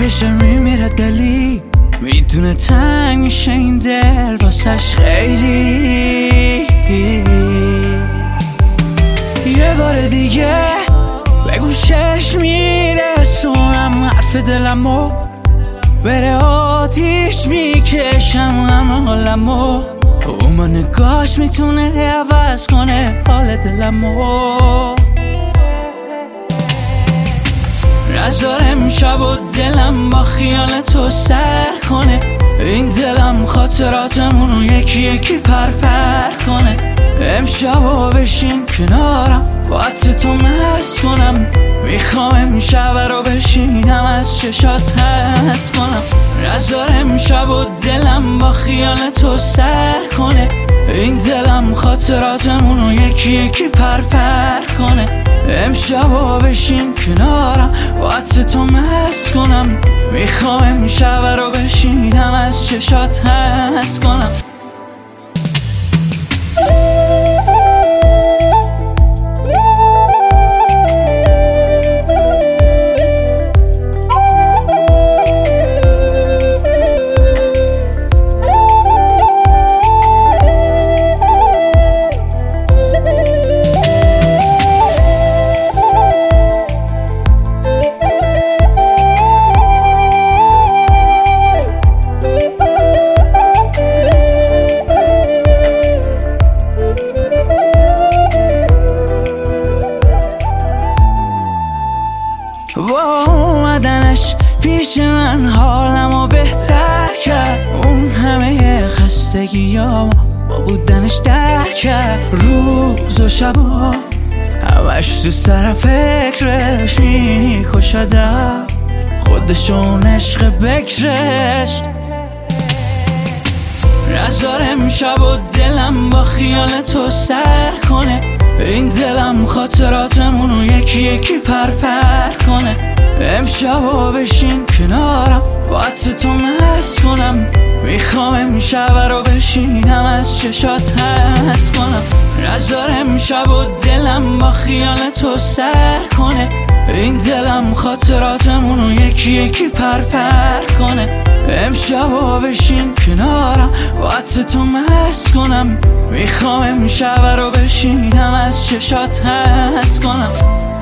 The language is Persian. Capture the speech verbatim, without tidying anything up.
بشه میمیره دلی، میدونه تنگ میشه این دل واسش خیلی. یه بار دیگه به گوشش میرسونم حرف دلمو، بره آتیش میکشم همه حالمو، اون با نگاش میتونه عوض کنه حال دلمو. نذارم شب و دلم با خیال تو سر کنه، این دلم خاطراتمونو یکی یکی پر پر کنه. امشبا بشین کنارم با عطر تو مست کنم، میخوام امشب رو بشینم از چشات حس کنم. نذار امشب و دلم با خیال تو سر کنه، این دلم خاطراتمونو یکی یکی پر پر کنه. امشبا بشین کنارم با عطر تو مست کنم، میخوام امشب رو بشینم از چشات حس کنم. با اومدنش پیش من حالمو بهتر کرد، اون همه خستگیامو با بودنش در کرد. روز و شبا همش تو سر فکرش میکشدم، خودشون عشق بکرش. نذار امشب و دلم با خیال تو سر کنه، این دلم خاطراتمونو یکی یکی پر پر کنه. امشبا بشین کنارم با عطر تو مست کنم، میخوام امشب رو بشینم از چشات حس کنم. نذار امشب و دلم با خیال تو سر کنه، این دلم خاطراتمونو یکی یکی پر پر کنه. امشبا بشین کنارم با عطر تو مست کنم، میخوام امشب رو بشینم از چشات حس کنم.